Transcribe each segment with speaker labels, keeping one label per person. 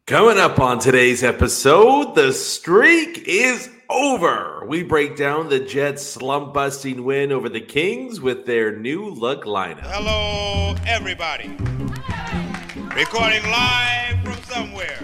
Speaker 1: Coming up on today's episode, the streak is over. We break down the Jets' slump-busting win over the Kings with their new look lineup.
Speaker 2: Hello, everybody. Recording live from somewhere.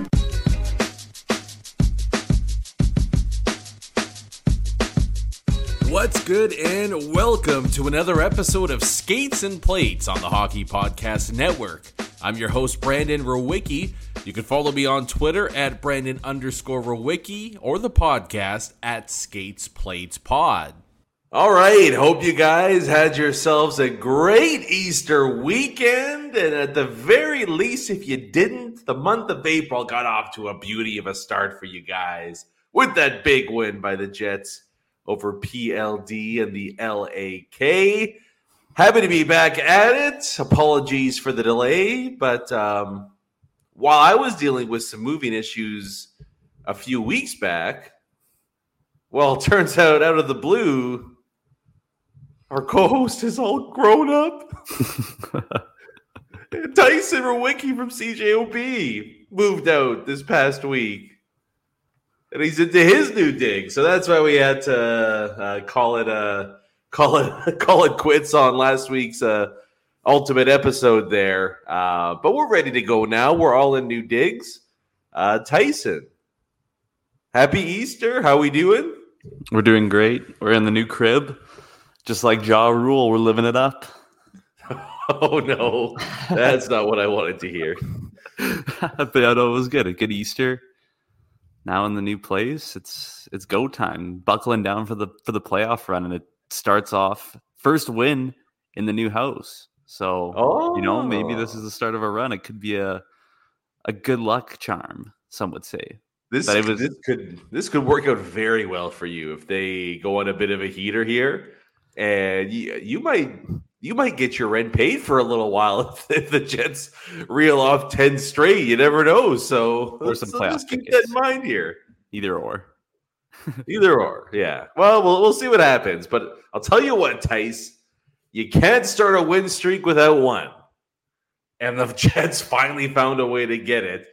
Speaker 1: What's good, and welcome to another episode of Skates and Plates on the Hockey Podcast Network. I'm your host, Brandon Rowicki. You can follow me on Twitter at Brandon_Rowicki or the podcast at Skates Plates Pod. All right, hope you guys had yourselves a great Easter weekend. And at the very least, if you didn't, the month of April got off to a beauty of a start for you guys with that big win by the Jets over PLD and the LAK. Happy to be back at it. Apologies for the delay, but while I was dealing with some moving issues a few weeks back, well, it turns out of the blue, our co-host is all grown up. Tyson Rowicki from CJOB moved out this past week. And he's into his new dig. So that's why we had to call it quits on last week's ultimate episode there. But we're ready to go now. We're all in new digs. Tyson, happy Easter. How we doing?
Speaker 3: We're doing great. We're in the new crib. Just like Ja Rule, we're living it up.
Speaker 1: Oh, no. That's not what I wanted to hear.
Speaker 3: But I know it was good. A good Easter. Now in the new place, it's go time. Buckling down for the playoff run, and it starts off first win in the new house. So maybe this is the start of a run. It could be a good luck charm. Some would say
Speaker 1: this could work out very well for you if they go on a bit of a heater here, and you might get your rent paid for a little while if the Jets reel off 10 straight. You never know. So let's keep that in mind here.
Speaker 3: Either or.
Speaker 1: Either or, yeah. Well, we'll see what happens. But I'll tell you what, Tice, you can't start a win streak without one. And the Jets finally found a way to get it.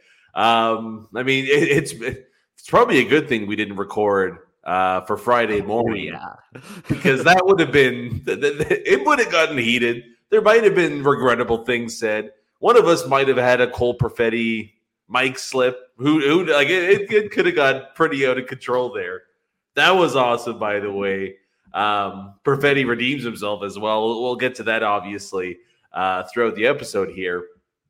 Speaker 1: It's probably a good thing we didn't record for Friday morning, because that would have been, it would have gotten heated. There might have been regrettable things said. One of us might have had a Cole Perfetti mic slip. Who like it could have got pretty out of control there. That was awesome, by the way. Perfetti redeems himself as well. We'll get to that obviously throughout the episode here,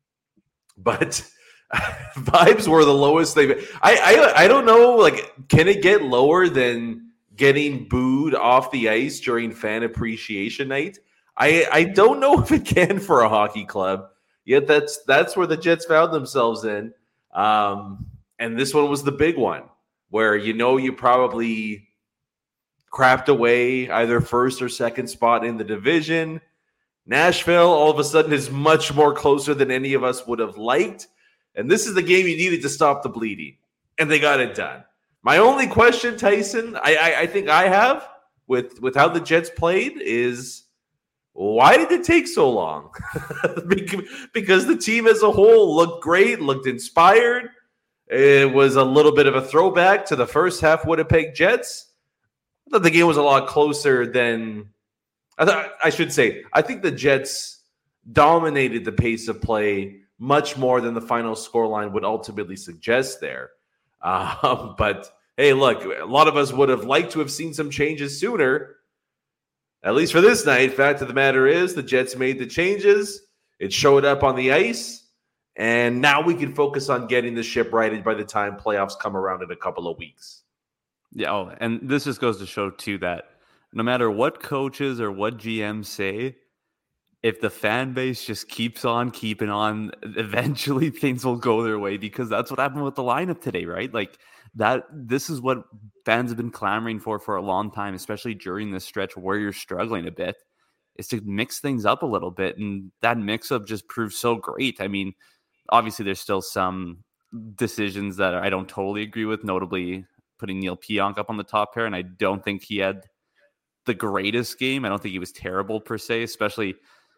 Speaker 1: but. Vibes were the lowest they've. I don't know. Like, can it get lower than getting booed off the ice during fan appreciation night? I don't know if it can for a hockey club. Yet that's where the Jets found themselves in. And this one was the big one, where you probably crapped away either first or second spot in the division. Nashville all of a sudden is much more closer than any of us would have liked. And this is the game you needed to stop the bleeding. And they got it done. My only question, Tyson, I think I have with how the Jets played is, why did it take so long? Because the team as a whole looked great, looked inspired. It was a little bit of a throwback to the first half Winnipeg Jets. I thought the game was a lot closer than I think the Jets dominated the pace of play much more than the final scoreline would ultimately suggest there. But, hey, look, a lot of us would have liked to have seen some changes sooner, at least for this night. Fact of the matter is the Jets made the changes. It showed up on the ice, and now we can focus on getting the ship righted by the time playoffs come around in a couple of weeks.
Speaker 3: Yeah, and this just goes to show, too, that no matter what coaches or what GMs say, if the fan base just keeps on keeping on, eventually things will go their way, because that's what happened with the lineup today, right? Like this is what fans have been clamoring for a long time, especially during this stretch where you're struggling a bit, is to mix things up a little bit. And that mix-up just proved so great. I mean, obviously there's still some decisions that I don't totally agree with, notably putting Neil Pionk up on the top pair. And I don't think he had the greatest game. I don't think he was terrible per se, especially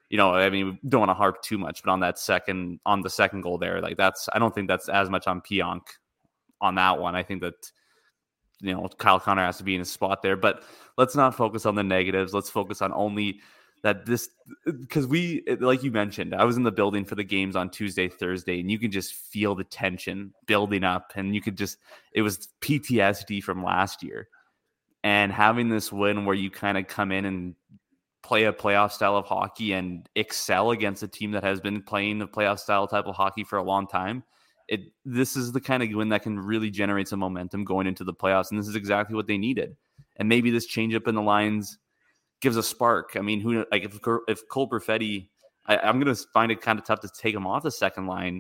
Speaker 3: I mean, we don't want to harp too much, but on the second goal there, like I don't think that's as much on Pionk on that one. I think that, Kyle Connor has to be in his spot there, but let's not focus on the negatives. Let's focus on only that because like you mentioned, I was in the building for the games on Tuesday, Thursday, and you can just feel the tension building up, and it was PTSD from last year. And having this win where you kind of come in and play a playoff style of hockey and excel against a team that has been playing the playoff style type of hockey for a long time, this is the kind of win that can really generate some momentum going into the playoffs, and this is exactly what they needed. And maybe this change up in the lines gives a spark. I mean, if Cole Perfetti, I'm going to find it kind of tough to take him off the second line,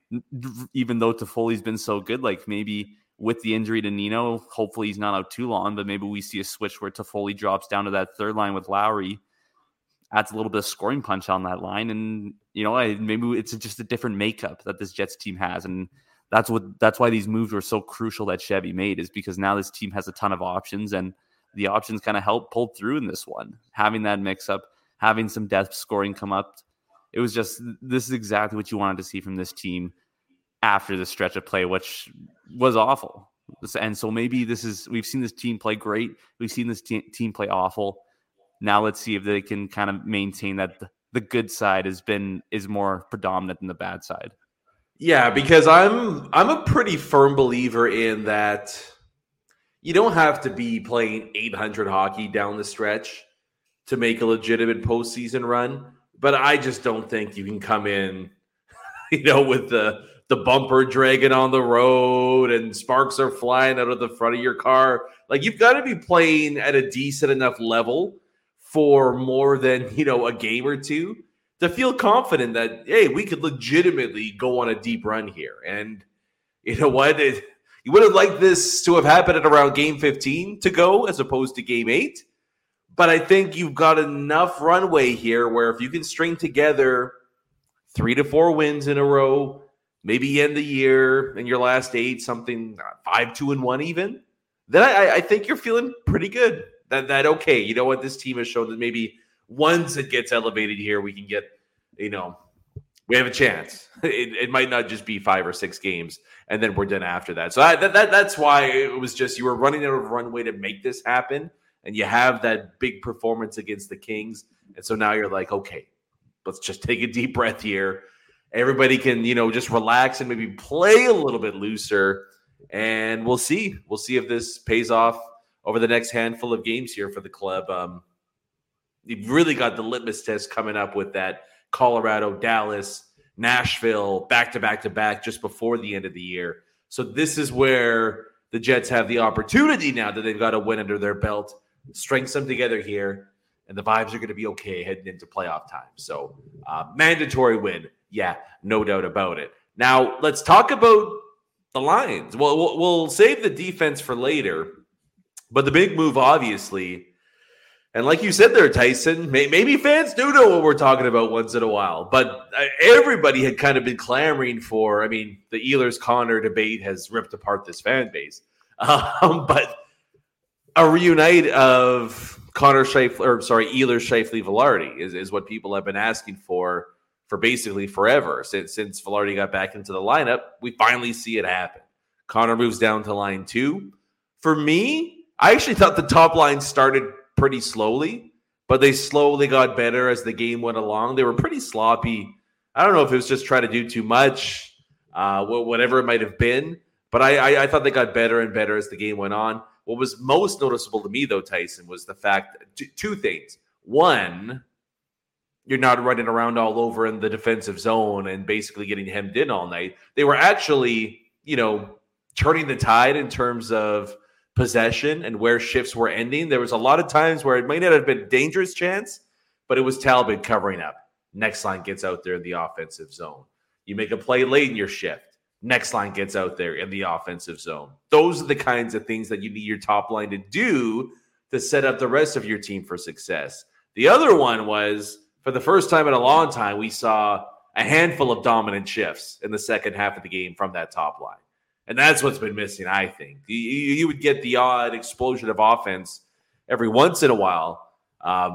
Speaker 3: even though Toffoli's been so good. Like maybe with the injury to Nino, hopefully he's not out too long, but maybe we see a switch where Toffoli drops down to that third line with Lowry, adds a little bit of scoring punch on that line, and maybe it's just a different makeup that this Jets team has, and that's why these moves were so crucial that Chevy made, is because now this team has a ton of options, and the options kind of help pull through in this one. Having that mix up, having some depth scoring come up, it was just, this is exactly what you wanted to see from this team after the stretch of play, which was awful. And so maybe we've seen this team play great, we've seen this team play awful. Now let's see if they can kind of maintain that the good side is more predominant than the bad side.
Speaker 1: Yeah, because I'm a pretty firm believer in that you don't have to be playing 800 hockey down the stretch to make a legitimate postseason run. But I just don't think you can come in, with the bumper dragging on the road and sparks are flying out of the front of your car. Like, you've got to be playing at a decent enough level for more than, a game or two to feel confident that, hey, we could legitimately go on a deep run here. And you know what? You would have liked this to have happened at around game 15 to go as opposed to game 8. But I think you've got enough runway here where if you can string together 3 to 4 wins in a row, maybe end the year in your last 8, something 5-2-1 even, then I think you're feeling pretty good. That okay, you know what, this team has shown that maybe once it gets elevated here, we can get, we have a chance. It might not just be 5 or 6 games, and then we're done after that. So that's why it was just, you were running out of runway to make this happen, and you have that big performance against the Kings, and so now you're like, okay, let's just take a deep breath here. Everybody can, just relax and maybe play a little bit looser, and we'll see. We'll see if this pays off over the next handful of games here for the club. You've really got the litmus test coming up with that Colorado, Dallas, Nashville, back-to-back-to-back just before the end of the year. So this is where the Jets have the opportunity now that they've got a win under their belt, string some together here, and the vibes are going to be okay heading into playoff time. So mandatory win. Yeah, no doubt about it. Now, let's talk about the lines. Well, we'll save the defense for later. But the big move, obviously, and like you said there, Tyson, maybe fans do know what we're talking about once in a while, but everybody had kind of been clamoring for, the Ehlers-Connor debate has ripped apart this fan base. But a reunite of Ehlers, Scheifele, Vilardi is what people have been asking for basically forever. Since Vilardi got back into the lineup, we finally see it happen. Connor moves down to line 2. For me, I actually thought the top line started pretty slowly, but they slowly got better as the game went along. They were pretty sloppy. I don't know if it was just trying to do too much, whatever it might have been, but I thought they got better and better as the game went on. What was most noticeable to me, though, Tyson, was the fact that 2 things. One, you're not running around all over in the defensive zone and basically getting hemmed in all night. They were actually, turning the tide in terms of possession and where shifts were ending. There was a lot of times where it might not have been a dangerous chance, but it was Talbot covering up. Next line gets out there in the offensive zone. You make a play late in your shift. Next line gets out there in the offensive zone. Those are the kinds of things that you need your top line to do to set up the rest of your team for success. The other one was, for the first time in a long time, we saw a handful of dominant shifts in the second half of the game from that top line. And that's what's been missing, I think. You would get the odd explosion of offense every once in a while.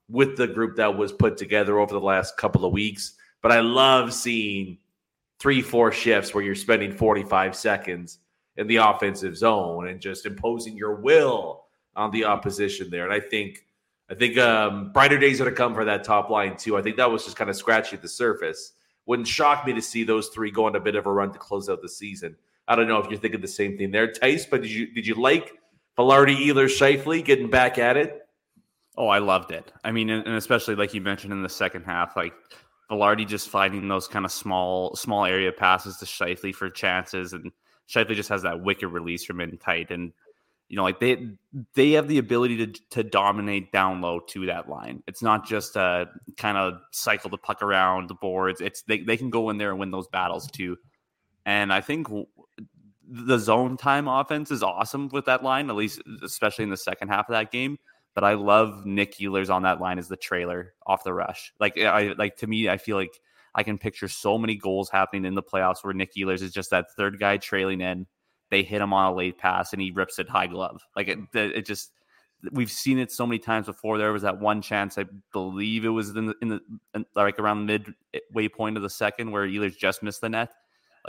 Speaker 1: with the group that was put together over the last couple of weeks. But I love seeing 3-4 shifts where you're spending 45 seconds in the offensive zone and just imposing your will on the opposition there. And I think brighter days are to come for that top line too. I think that was just kind of scratching the surface. Wouldn't shock me to see those three go on a bit of a run to close out the season. I don't know if you're thinking the same thing there, Tice, but did you like Vilardi, Ehlers, Scheifele getting back at it?
Speaker 3: Oh, I loved it. I mean, and especially like you mentioned in the second half, like Vilardi just finding those kind of small area passes to Scheifele for chances, and Scheifele just has that wicked release from in tight, and like they have the ability to dominate down low to that line. It's not just a kind of cycle the puck around the boards. It's they can go in there and win those battles too. And I think the zone time offense is awesome with that line, at least especially in the second half of that game. But I love Nick Ehlers on that line as the trailer off the rush. To me, I feel like I can picture so many goals happening in the playoffs where Nick Ehlers is just that third guy trailing in. They hit him on a late pass and he rips it high glove. It just, we've seen it so many times before. There was that one chance, I believe it was in around the midway point of the second where Ehlers just missed the net.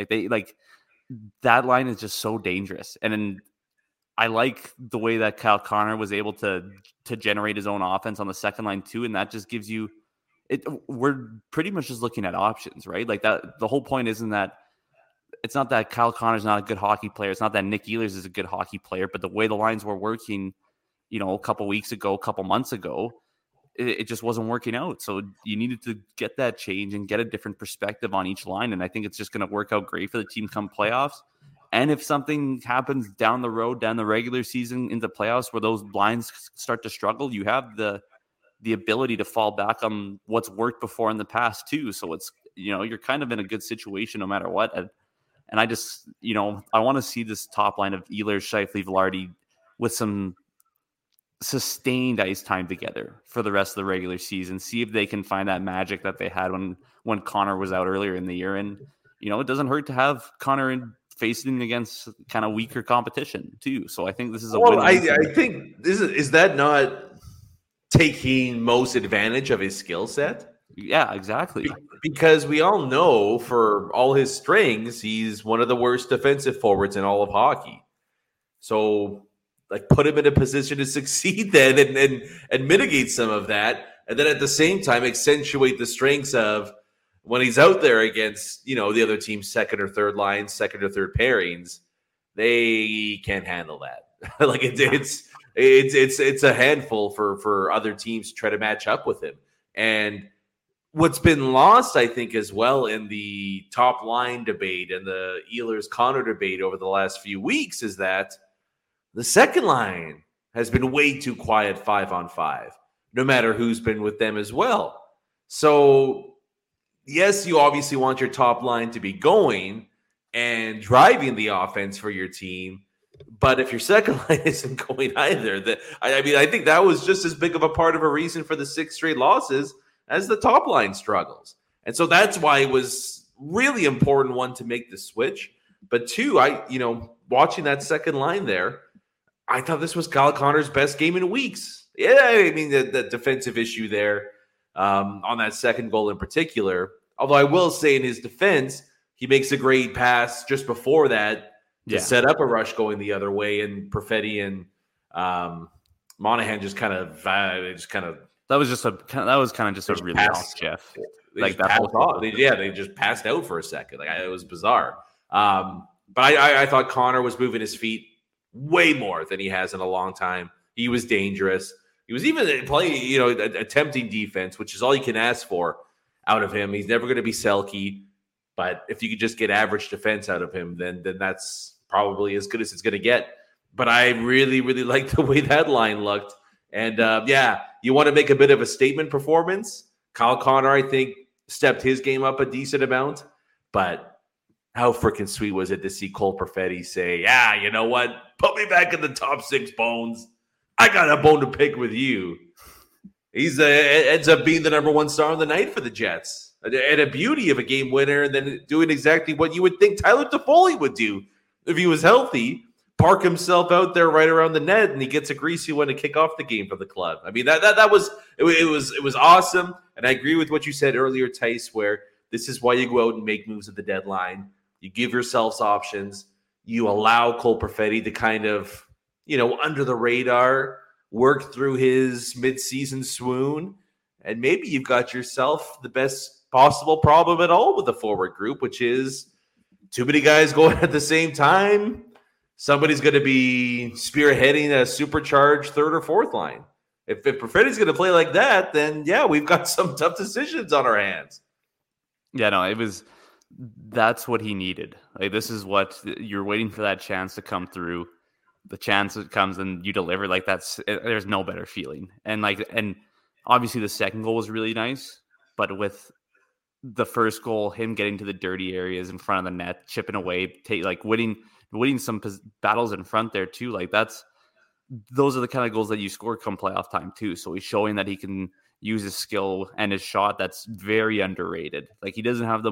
Speaker 3: That line is just so dangerous. And then I like the way that Kyle Connor was able to generate his own offense on the second line too, and that just gives you it. We're pretty much just looking at options, right? Like that. The whole point isn't that it's not that Kyle Connor's not a good hockey player. It's not that Nick Ehlers is a good hockey player, but the way the lines were working, a couple weeks ago, a couple months ago, it just wasn't working out. So you needed to get that change and get a different perspective on each line, and I think it's just going to work out great for the team come playoffs. And if something happens down the road, down the regular season into playoffs where those lines start to struggle, you have the ability to fall back on what's worked before in the past too. So it's, you're kind of in a good situation no matter what. And I just, I want to see this top line of Ehlers, Scheifele, Vilardi with some sustained ice time together for the rest of the regular season. See if they can find that magic that they had when Connor was out earlier in the year. And, it doesn't hurt to have Connor facing against kind of weaker competition too. So I think this is a win.
Speaker 1: I think is that not taking most advantage of his skill set?
Speaker 3: Yeah, exactly.
Speaker 1: Because we all know for all his strengths, he's one of the worst defensive forwards in all of hockey. So put him in a position to succeed then and mitigate some of that. And then at the same time, accentuate the strengths of when he's out there against, the other team's second or third lines, second or third pairings, they can't handle that. It's a handful for other teams to try to match up with him. And what's been lost, I think, as well in the top line debate and the Ehlers-Connor debate over the last few weeks is that the second line has been way too quiet 5-on-5, no matter who's been with them as well. So, yes, you obviously want your top line to be going and driving the offense for your team. But if your second line isn't going either, I think that was just as big of a part of a reason for the 6 straight losses as the top line struggles. And so that's why it was really important, one, to make the switch. But two, watching that second line there, I thought this was Kyle Connor's best game in weeks. Yeah, I mean, the defensive issue there on that second goal in particular. Although I will say in his defense, he makes a great pass just before that to set up a rush going the other way. And Perfetti and Monahan just kind of
Speaker 3: that was kind of just a really off Jeff.
Speaker 1: They just passed out for a second. It was bizarre. But I thought Connor was moving his feet way more than he has in a long time. He was dangerous. He was even playing, attempting defense, which is all you can ask for out of him. He's never going to be Selke, but if you could just get average defense out of him, then that's probably as good as it's going to get. But I really, really like the way that line looked. And you want to make a bit of a statement performance. Kyle Connor, I think, stepped his game up a decent amount, but how freaking sweet was it to see Cole Perfetti say, "Yeah, you know what? Put me back in the top 6, Bones. I got a bone to pick with you." He's ends up being the number 1 star on the night for the Jets, and a beauty of a game winner, and then doing exactly what you would think Tyler Toffoli would do if he was healthy. park himself out there right around the net, and he gets a greasy one to kick off the game for the club. I mean, that was awesome, and I agree with what you said earlier, Tice, where this is why you go out and make moves at the deadline. You give yourselves options. You allow Cole Perfetti to kind of, under the radar, work through his midseason swoon, and maybe you've got yourself the best possible problem at all with the forward group, which is too many guys going at the same time. Somebody's going to be spearheading a supercharged third or fourth line. If Perfetti's going to play like that, then yeah, we've got some tough decisions on our hands.
Speaker 3: Yeah, no, that's what he needed. Like, this is what you're waiting for, that chance to come through. The chance that comes and you deliver, like, there's no better feeling. And obviously the second goal was really nice, but with the first goal, him getting to the dirty areas in front of the net, chipping away, winning some battles in front there too. Like, those are the kind of goals that you score come playoff time too. So he's showing that he can use his skill and his shot. That's very underrated. Like, he doesn't have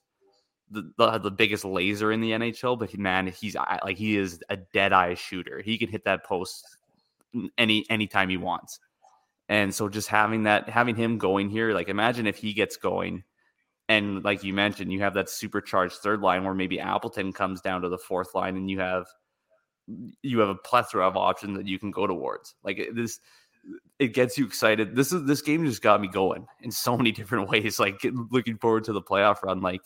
Speaker 3: the biggest laser in the NHL, but he is a dead eye shooter. He can hit that post anytime he wants. And so just having him going here, like, imagine if he gets going, and like you mentioned, you have that supercharged third line where maybe Appleton comes down to the fourth line, and you have a plethora of options that you can go towards. Like, it gets you excited. This game just got me going in so many different ways. Like, looking forward to the playoff run. Like,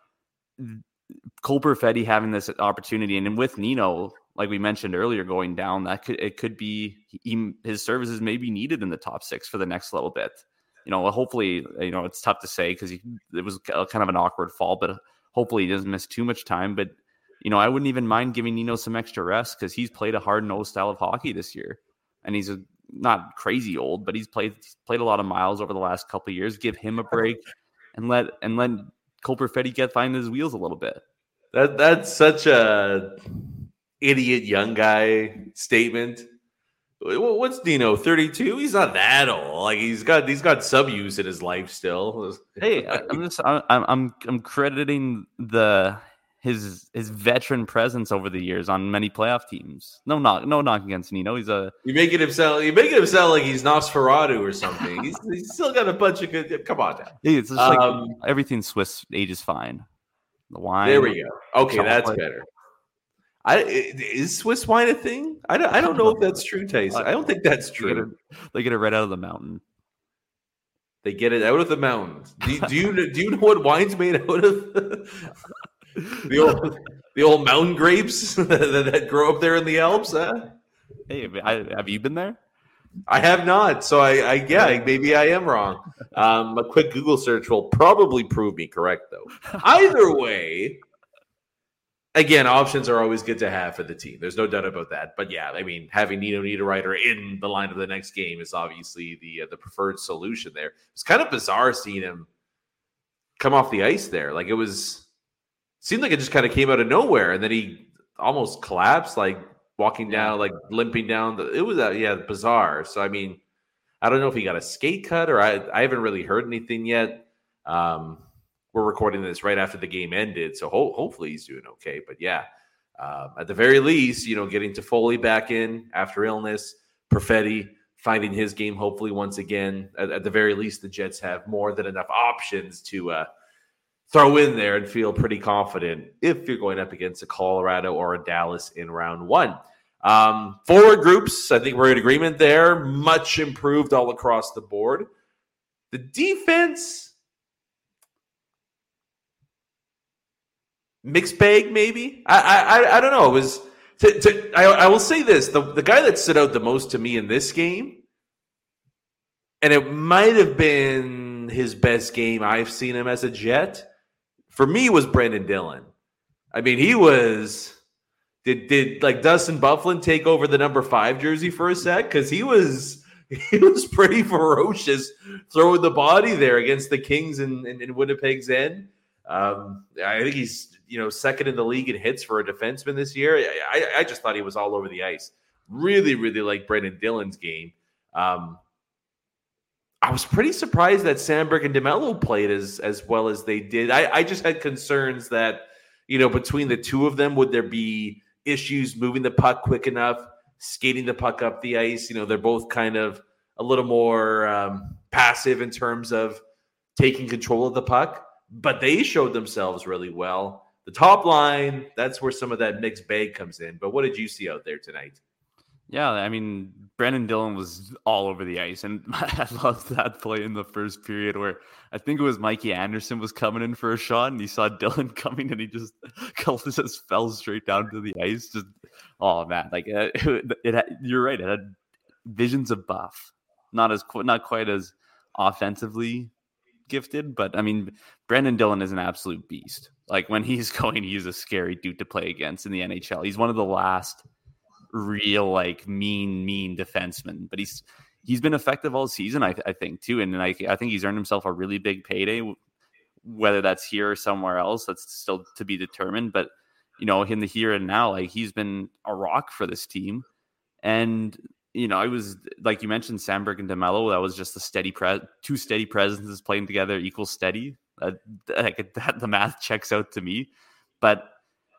Speaker 3: Cole Perfetti having this opportunity, and with Nino, like we mentioned earlier, going down, it could be his services may be needed in the top six for the next little bit. Hopefully, it's tough to say because it was kind of an awkward fall, but hopefully he doesn't miss too much time. But, I wouldn't even mind giving Nino some extra rest because he's played a hard-nosed style of hockey this year. And he's not crazy old, but he's played a lot of miles over the last couple of years. Give him a break and let Cole Perfetti find his wheels a little bit.
Speaker 1: That's such a idiot young guy statement. What's Dino, 32? He's not that old. Like, he's got sub use in his life still.
Speaker 3: Hey, I'm crediting his veteran presence over the years on many playoff teams. No knock against Nino.
Speaker 1: You're making him sound like he's Nosferatu or something. he's still got a bunch of good. Come on now.
Speaker 3: Hey, it's just like everything Swiss ages fine. The wine.
Speaker 1: There we go. Okay, that's better. Is Swiss wine a thing? I don't know if that's true, Tyson. I don't think that's true.
Speaker 3: They get it right out of the mountain.
Speaker 1: They get it out of the mountains. Do you know what wine's made out of? the old mountain grapes that grow up there in the Alps. Huh?
Speaker 3: Hey, have you been there?
Speaker 1: I have not. So maybe I am wrong. A quick Google search will probably prove me correct, though. Either way. Again, options are always good to have for the team. There's no doubt about that. But yeah, I mean, having Nino Niederreiter in the line of the next game is obviously the preferred solution there. It's kind of bizarre seeing him come off the ice there. Like, seemed like it just kind of came out of nowhere, and then he almost collapsed, like walking down, like limping down. It was bizarre. So I mean, I don't know if he got a skate cut or I haven't really heard anything yet. We're recording this right after the game ended, so hopefully he's doing okay. But yeah, at the very least, getting Toffoli back in after illness, Perfetti finding his game hopefully once again. At the very least, the Jets have more than enough options to throw in there and feel pretty confident if you're going up against a Colorado or a Dallas in round one. Forward groups, I think we're in agreement there. Much improved all across the board. The defense, mixed bag, maybe. I don't know. It was. I will say this: the guy that stood out the most to me in this game, and it might have been his best game I've seen him as a Jet, for me, was Brenden Dillon. I mean, he was. Did like Dustin Byfuglien take over the number 5 jersey for a sec? Because he was pretty ferocious throwing the body there against the Kings in Winnipeg's end. I think he's second in the league in hits for a defenseman this year. I just thought he was all over the ice. Really, really like Brenden Dillon's game. I was pretty surprised that Sandberg and DeMello played as well as they did. I just had concerns that between the two of them, would there be issues moving the puck quick enough, skating the puck up the ice. They're both kind of a little more passive in terms of taking control of the puck, but they showed themselves really well. The top line, that's where some of that mixed bag comes in. But what did you see out there tonight?
Speaker 3: Yeah, I mean, Brandon Dillon was all over the ice, and I loved that play in the first period where I think it was Mikey Anderson was coming in for a shot, and he saw Dillon coming, and he just fell straight down to the ice. Just, oh man, like you're right, it had visions of Buff, not quite as offensively gifted, but I mean, Brandon Dillon is an absolute beast. Like when he's going, he's a scary dude to play against in the NHL. He's one of the last real mean defenseman, but he's been effective all season, I think too, and I think he's earned himself a really big payday. Whether that's here or somewhere else, that's still to be determined. But in the here and now, he's been a rock for this team. And I was like you mentioned, Sandberg and DeMello. That was just a two steady presences playing together equals steady. The math checks out to me, but.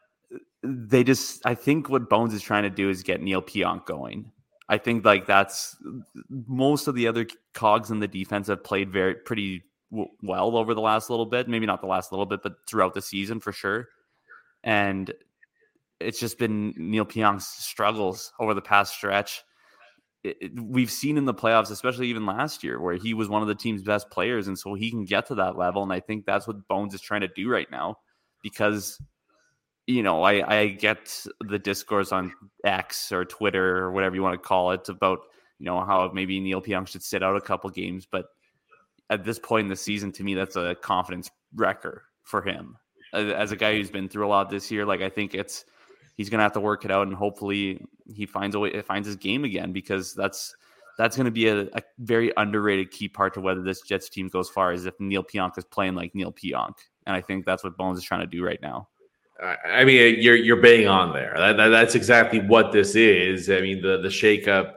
Speaker 3: I think what Bones is trying to do is get Neil Pionk going. I think that's most of the other cogs in the defense have played pretty well over the last little bit. Maybe not the last little bit, but throughout the season for sure. And it's just been Neil Pionk's struggles over the past stretch. We've seen in the playoffs, especially even last year, where he was one of the team's best players. And so he can get to that level. And I think that's what Bones is trying to do right now because I get the discourse on X or Twitter or whatever you want to call it about, how maybe Neil Pionk should sit out a couple games. But at this point in the season, to me, that's a confidence wrecker for him. As a guy who's been through a lot this year, I think he's going to have to work it out, and hopefully he finds his game again, because that's going to be a very underrated key part to whether this Jets team goes far, is if Neil Pionk is playing like Neil Pionk. And I think that's what Bones is trying to do right now.
Speaker 1: I mean, you're bang on there. That's exactly what this is. I mean, the shakeup.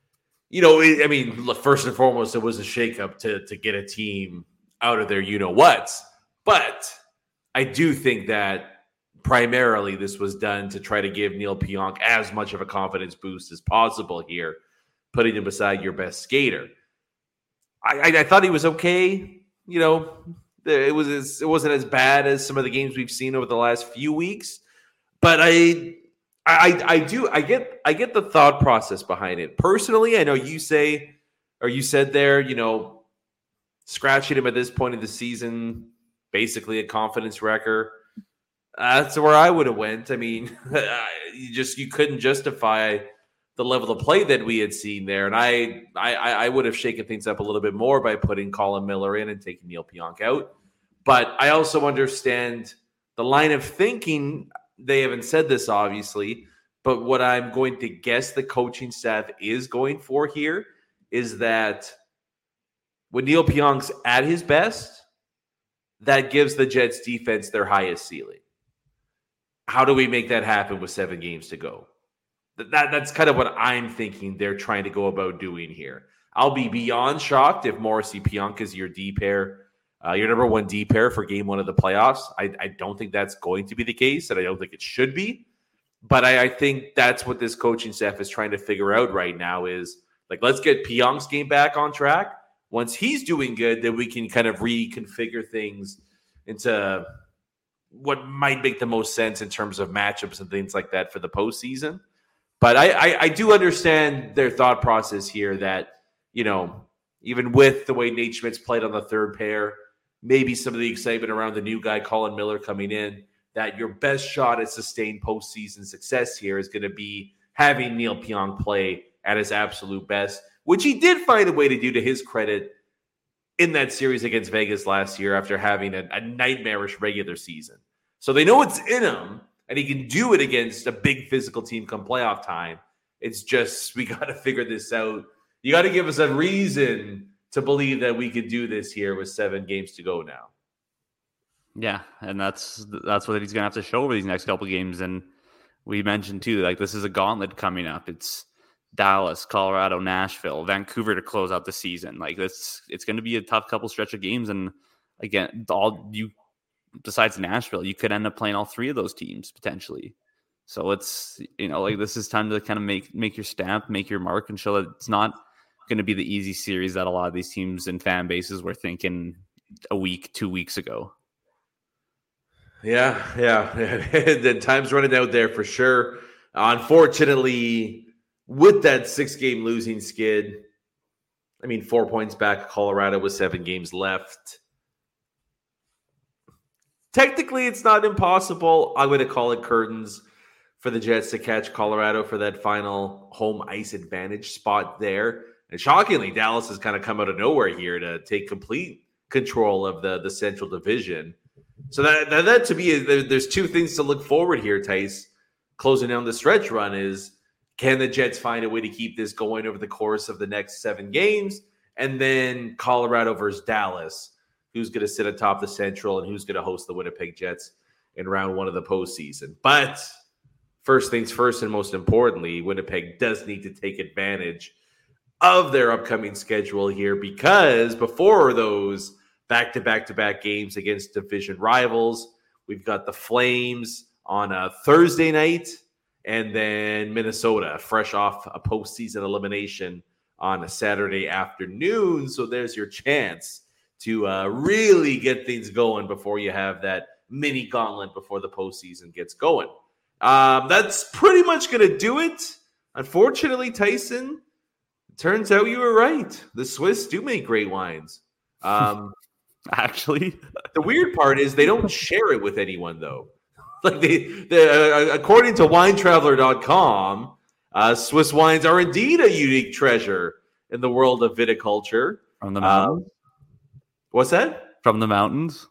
Speaker 1: First and foremost, it was a shakeup to get a team out of their whats. But I do think that primarily this was done to try to give Neil Pionk as much of a confidence boost as possible here, putting him beside your best skater. I thought he was okay. It wasn't as bad as some of the games we've seen over the last few weeks, but I get the thought process behind it. Personally, I know you said there, scratching him at this point of the season, basically a confidence wrecker. That's where I would have went. I mean, you couldn't justify the level of play that we had seen there. And I would have shaken things up a little bit more by putting Colin Miller in and taking Neil Pionk out. But I also understand the line of thinking. They haven't said this, obviously, but what I'm going to guess the coaching staff is going for here is that when Neil Pionk's at his best, that gives the Jets defense their highest ceiling. How do we make that happen with 7 games to go? That's kind of what I'm thinking they're trying to go about doing here. I'll be beyond shocked if Morrissey Pionk is your D pair, your number 1 D pair for game 1 of the playoffs. I don't think that's going to be the case, and I don't think it should be. But I think that's what this coaching staff is trying to figure out right now is, let's get Pionk's game back on track. Once he's doing good, then we can kind of reconfigure things into what might make the most sense in terms of matchups and things like that for the postseason. But I do understand their thought process here that, even with the way Nate Schmidt's played on the third pair, maybe some of the excitement around the new guy, Colin Miller, coming in, that your best shot at sustained postseason success here is going to be having Neil Pionk play at his absolute best, which he did find a way to do, to his credit, in that series against Vegas last year after having a nightmarish regular season. So they know it's in him, and he can do it against a big physical team come playoff time. It's just, we got to figure this out. You got to give us a reason to believe that we could do this here with 7 games to go now.
Speaker 3: Yeah, and that's what he's going to have to show over these next couple games. And we mentioned, too, this is a gauntlet coming up. It's Dallas, Colorado, Nashville, Vancouver to close out the season. It's going to be a tough couple stretch of games. And, again, besides Nashville, you could end up playing all 3 of those teams potentially. So it's, like this is time to kind of make your stamp, make your mark, and show that it's not going to be the easy series that a lot of these teams and fan bases were thinking a week, 2 weeks ago.
Speaker 1: Yeah. The time's running out there for sure. Unfortunately, with that 6-game losing skid, 4 points back Colorado with 7 games left. Technically, it's not impossible. I'm going to call it curtains for the Jets to catch Colorado for that final home ice advantage spot there. And shockingly, Dallas has kind of come out of nowhere here to take complete control of the Central Division. So that to me, there's 2 things to look forward here, Tice. Closing down the stretch run is, can the Jets find a way to keep this going over the course of the next 7 games? And then Colorado versus Dallas, who's going to sit atop the Central and who's going to host the Winnipeg Jets in round 1 of the postseason. But first things first, and most importantly, Winnipeg does need to take advantage of their upcoming schedule here, because before those back-to-back games against division rivals, we've got the Flames on a Thursday night, and then Minnesota, fresh off a postseason elimination, on a Saturday afternoon. So there's your chance to really get things going before you have that mini gauntlet before the postseason gets going. That's pretty much going to do it. Unfortunately, Tyson, it turns out you were right. The Swiss do make great wines.
Speaker 3: Actually,
Speaker 1: the weird part is they don't share it with anyone, though. Like they according to winetraveler.com, Swiss wines are indeed a unique treasure in the world of viticulture.
Speaker 3: From the mountains?
Speaker 1: What's that?
Speaker 3: From the mountains?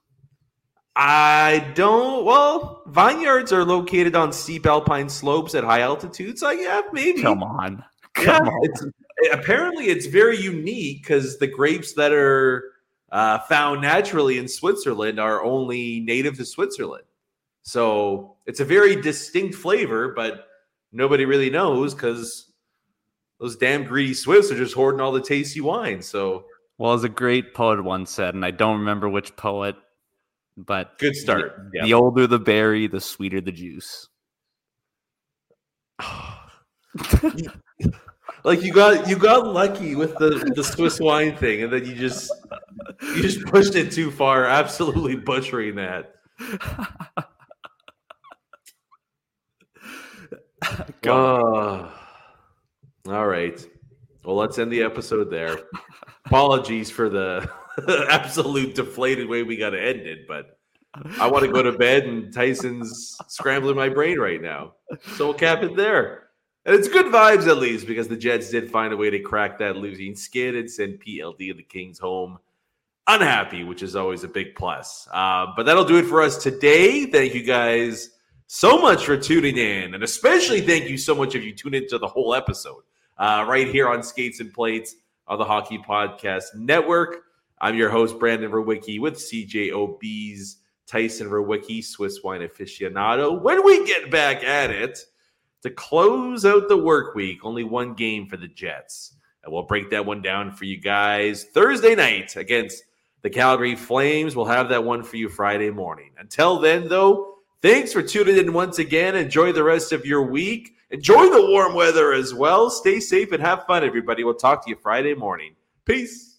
Speaker 1: Vineyards are located on steep alpine slopes at high altitudes. So yeah, maybe.
Speaker 3: Come on.
Speaker 1: Apparently, it's very unique because the grapes that are found naturally in Switzerland are only native to Switzerland. So it's a very distinct flavor, but nobody really knows because those damn greedy Swiss are just hoarding all the tasty wine. So,
Speaker 3: well, as a great poet once said, and I don't remember which poet, but
Speaker 1: good start.
Speaker 3: The older the berry, the sweeter the juice.
Speaker 1: Like you got lucky with the Swiss wine thing, and then you just pushed it too far, absolutely butchering that. All right. Well, let's end the episode there. Apologies for the absolute deflated way we got to end it, but I want to go to bed, and Tyson's scrambling my brain right now. So we'll cap it there. And it's good vibes, at least, because the Jets did find a way to crack that losing skid and send PLD and the Kings home unhappy, which is always a big plus. But that'll do it for us today. Thank you guys so much for tuning in, and especially thank you so much if you tune into the whole episode right here on Skates and Plates on the Hockey Podcast Network. I'm your host, Brandon Verwicki, with CJOB's Tyson Verwicki, Swiss Wine Aficionado. When we get back at it to close out the work week, only 1 game for the Jets. And we'll break that one down for you guys Thursday night against the Calgary Flames. We'll have that one for you Friday morning. Until then, though, thanks for tuning in once again. Enjoy the rest of your week. Enjoy the warm weather as well. Stay safe and have fun, everybody. We'll talk to you Friday morning. Peace.